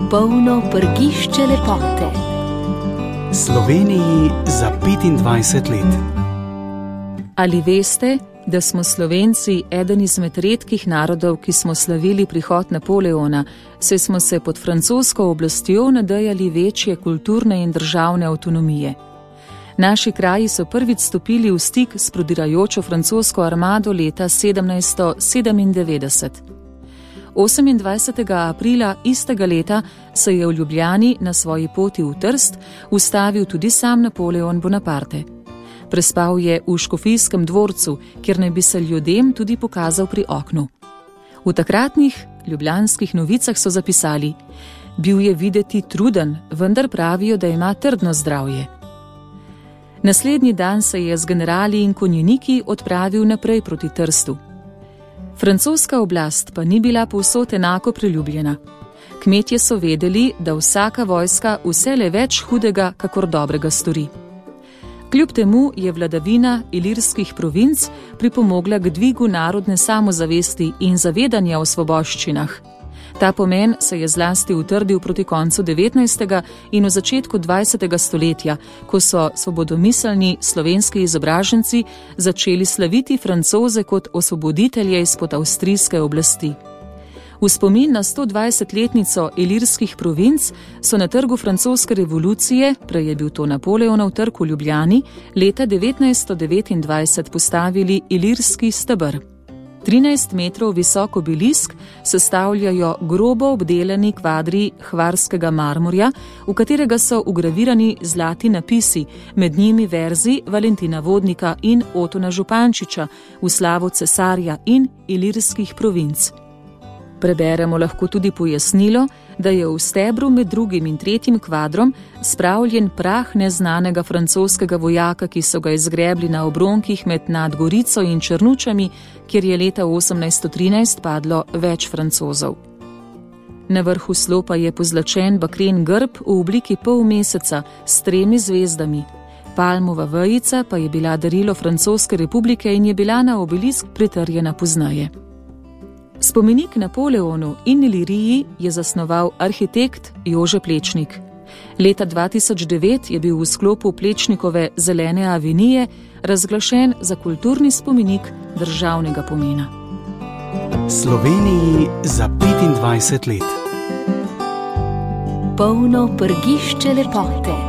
Polno prgišče lepote. Sloveniji za 25 let. Ali veste, da smo Slovenci eden izmed redkih narodov, ki smo slavili prihod Napoleona, saj smo se pod francosko oblastjo nadejali večje kulturne in državne avtonomije. Naši kraji so prvič stopili v stik s prodirajočo francosko armado leta 1797. 28. aprila istega leta se je v Ljubljani na svoji poti v Trst ustavil tudi sam Napoleon Bonaparte. Prespal je v Škofijskem dvorcu, kjer naj bi se ljudem tudi pokazal pri oknu. V takratnih ljubljanskih novicah so zapisali: bil je videti truden, vendar pravijo, da ima trdno zdravje. Naslednji dan se je z generali in konjeniki odpravil naprej proti Trstu. Francoska oblast pa ni bila povsod enako priljubljena. Kmetje so vedeli, da vsaka vojska vselej več hudega kakor dobrega stori. Kljub temu je vladavina ilirskih provinc pripomogla k dvigu narodne samozavesti in zavedanja o svoboščinah. Ta pomen se je zlasti utrdil proti koncu 19. in v začetku 20. stoletja, ko so svobodomiselni slovenski izobraženci začeli slaviti Francoze kot osvoboditelje izpod avstrijske oblasti. V spomin na 120-letnico ilirskih provinc so na trgu francoske revolucije, prej je bil to Napoleonov trg v Ljubljani, leta 1929 postavili ilirski steber. 13 metrov visok obelisk sestavljajo grobo obdelani kvadri hvarskega marmorja, v katerega so vgravirani zlati napisi, med njimi verzi Valentina Vodnika in Otona Župančiča v slavo cesarja in ilirskih provinc. Preberemo lahko tudi pojasnilo, da je v stebru med drugim in tretjim kvadrom spravljen prah neznanega francoskega vojaka, ki so ga izgrebli na obronkih med nad Gorico in Črnučami, kjer je leta 1813 padlo več Francozov. Na vrhu slopa je pozlačen bakren grb v obliki polmeseca s 3 zvezdami. Palmova vejica pa je bila darilo Francoske republike in je bila na obelisk pritrjena pozneje. Spomenik Napoleonu in Iliriji je zasnoval arhitekt Jože Plečnik. Leta 2009 je bil v sklopu Plečnikove zelene avenije razglašen za kulturni spomenik državnega pomena. Sloveniji za 25 let. Polno prgišče lepote.